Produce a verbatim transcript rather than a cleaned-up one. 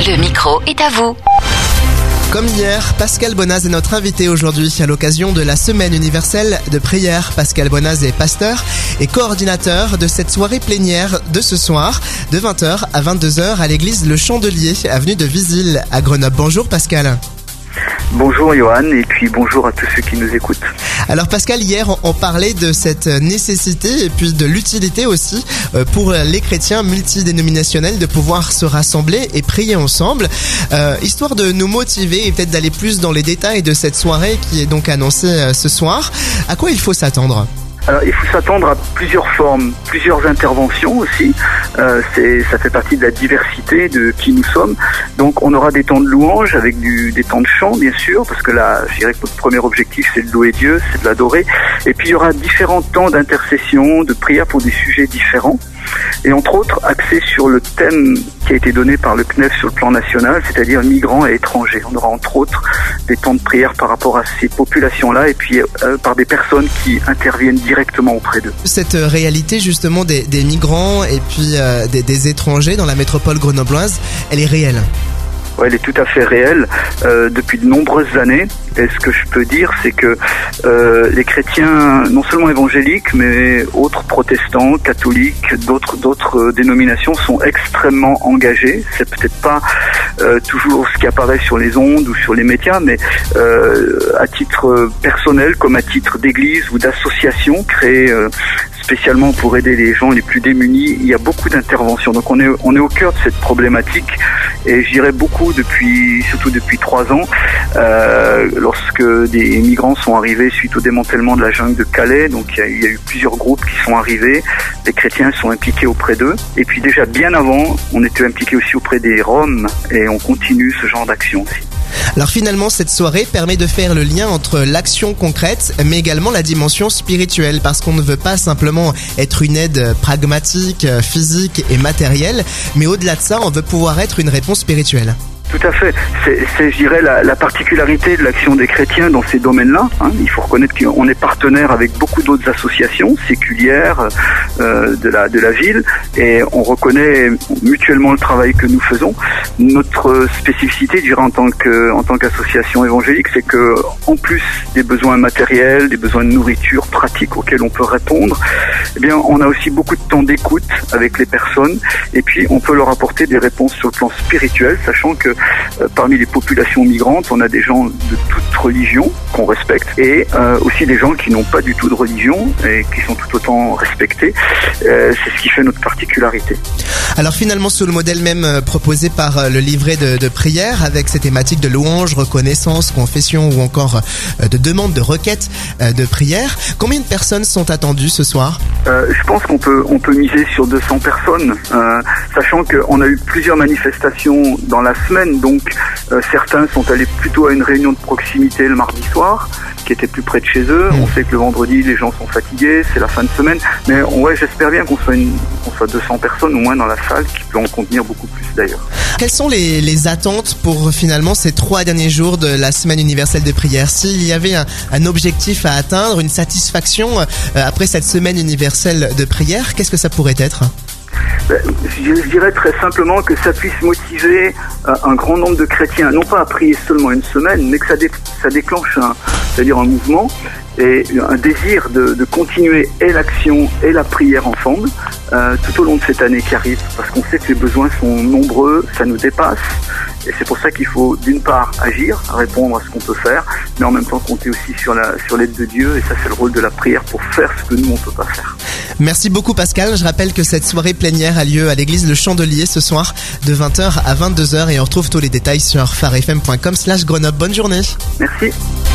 Le micro est à vous. Comme hier, Pascal Bonaz est notre invité aujourd'hui à l'occasion de la Semaine universelle de prière. Pascal Bonaz est pasteur et coordinateur de cette soirée plénière de ce soir, de vingt heures à vingt-deux heures à l'église Le Chandelier, avenue de Visil à Grenoble. Bonjour Pascal. Bonjour Johan et puis bonjour à tous ceux qui nous écoutent. Alors Pascal, hier on parlait de cette nécessité et puis de l'utilité aussi pour les chrétiens multidénominationnels de pouvoir se rassembler et prier ensemble. Euh, histoire de nous motiver et peut-être d'aller plus dans les détails de cette soirée qui est donc annoncée ce soir, à quoi il faut s'attendre ? Alors, il faut s'attendre à plusieurs formes, plusieurs interventions aussi. Euh, c'est, ça fait partie de la diversité de qui nous sommes. Donc, on aura des temps de louange avec du, des temps de chant, bien sûr, parce que là, je dirais que notre premier objectif, c'est de louer Dieu, c'est de l'adorer. Et puis, il y aura différents temps d'intercession, de prière pour des sujets différents. Et entre autres, axé sur le thème qui a été donné par le C N E F sur le plan national, c'est-à-dire migrants et étrangers. On aura entre autres des temps de prière par rapport à ces populations-là et puis euh, par des personnes qui interviennent directement auprès d'eux. Cette réalité justement des, des migrants et puis euh, des, des étrangers dans la métropole grenobloise, elle est réelle. Ouais, elle est tout à fait réelle euh, depuis de nombreuses années. Et ce que je peux dire, c'est que euh, les chrétiens, non seulement évangéliques, mais autres protestants, catholiques, d'autres d'autres euh, dénominations, sont extrêmement engagés. C'est peut-être pas euh, toujours ce qui apparaît sur les ondes ou sur les médias, mais euh, à titre personnel, comme à titre d'église ou d'association créée euh, spécialement pour aider les gens les plus démunis, il y a beaucoup d'interventions. Donc on est on est au cœur de cette problématique. Et je dirais beaucoup depuis, surtout depuis trois ans, euh, lorsque des migrants sont arrivés suite au démantèlement de la jungle de Calais. Donc il y a, il y a eu plusieurs groupes qui sont arrivés. Les chrétiens sont impliqués auprès d'eux. Et puis déjà bien avant, on était impliqués aussi auprès des Roms et on continue ce genre d'action aussi. Alors finalement, cette soirée permet de faire le lien entre l'action concrète, mais également la dimension spirituelle, parce qu'on ne veut pas simplement être une aide pragmatique, physique et matérielle, mais au-delà de ça, on veut pouvoir être une réponse spirituelle. Tout à fait. C'est, c'est je dirais, la, la particularité de l'action des chrétiens dans ces domaines-là. Hein. Il faut reconnaître qu'on est partenaire avec beaucoup d'autres associations séculières euh, de la de la ville, et on reconnaît mutuellement le travail que nous faisons. Notre spécificité, je dirais, en tant que en tant qu'association évangélique, c'est que en plus des besoins matériels, des besoins de nourriture pratique auxquels on peut répondre, eh bien, on a aussi beaucoup de temps d'écoute avec les personnes, et puis on peut leur apporter des réponses sur le plan spirituel, sachant que Euh, parmi les populations migrantes, on a des gens de toute religion qu'on respecte et euh, aussi des gens qui n'ont pas du tout de religion et qui sont tout autant respectés. Euh, c'est ce qui fait notre particularité. Alors finalement, sous le modèle même euh, proposé par euh, le livret de, de prière, avec ces thématiques de louange, reconnaissance, confession ou encore euh, de demande de requête euh, de prière, combien de personnes sont attendues ce soir ? euh, Je pense qu'on peut on peut miser sur deux cents personnes, euh, sachant qu'on a eu plusieurs manifestations dans la semaine. Donc euh, certains sont allés plutôt à une réunion de proximité le mardi soir, qui était plus près de chez eux. On sait que le vendredi, les gens sont fatigués, c'est la fin de semaine. Mais ouais, j'espère bien qu'on soit, une, qu'on soit deux cents personnes au moins dans la salle, qui peut en contenir beaucoup plus d'ailleurs. Quelles sont les, les attentes pour finalement ces trois derniers jours de la Semaine universelle de prière ? S'il y avait un, un objectif à atteindre, une satisfaction euh, après cette Semaine universelle de prière, qu'est-ce que ça pourrait être ? Je dirais très simplement que ça puisse motiver un grand nombre de chrétiens, non pas à prier seulement une semaine, mais que ça, dé, ça déclenche un, c'est-à-dire un mouvement et un désir de, de continuer et l'action et la prière ensemble euh, tout au long de cette année qui arrive, parce qu'on sait que les besoins sont nombreux, ça nous dépasse. Et c'est pour ça qu'il faut d'une part agir, répondre à ce qu'on peut faire, mais en même temps compter aussi sur la sur l'aide de Dieu. Et ça, c'est le rôle de la prière pour faire ce que nous, on ne peut pas faire. Merci beaucoup Pascal. Je rappelle que cette soirée plénière a lieu à l'église Le Chandelier ce soir de vingt heures à vingt-deux heures, et on retrouve tous les détails sur phare f m point com slash Grenoble. Bonne journée. Merci.